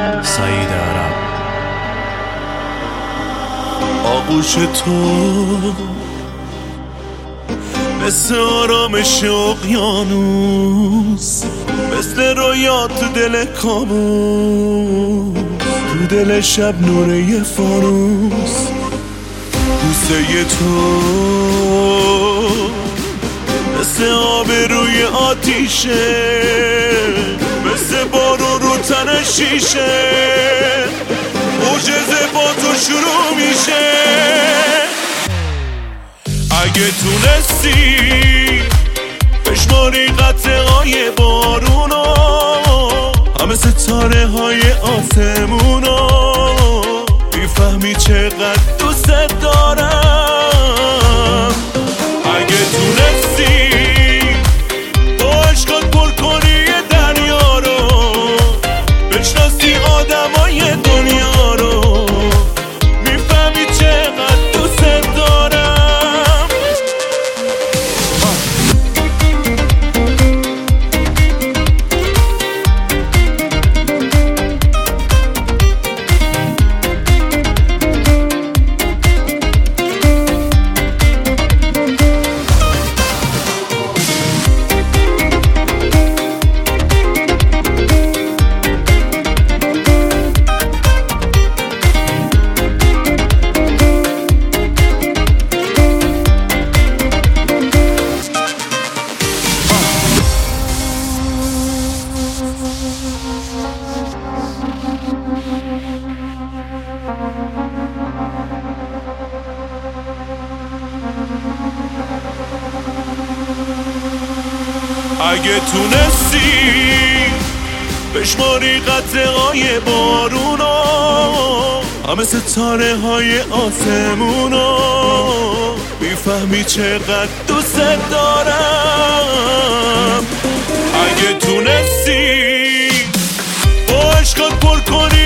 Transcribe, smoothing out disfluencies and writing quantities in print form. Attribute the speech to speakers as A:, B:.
A: سعید عرب.
B: آغوش تو مثل آرامش اقیانوس، مثل رویا تو دل کابوس، تو دل شب نوره یه فانوس. بوسه تو مثل آب روی آتیشه، مثل بارون رو تن شیشه، معجزه با تو شروع میشه. اگه تونستی بشماری قطره‌های بارونو، همه ستاره های آسمونو، میفهمی چقدر دوست دارم. اگه تونستی با عشقات پر کنی دریا رو، بشناسی آدمای دنیا رو، میفهمی چقدر دوست دارم. اگه تونستی بشماری قطره‌های بارونو، همه ستاره های آسمونو، میفهمی چقدر دوست دارم. اگه تونستی با عشقات پر کنی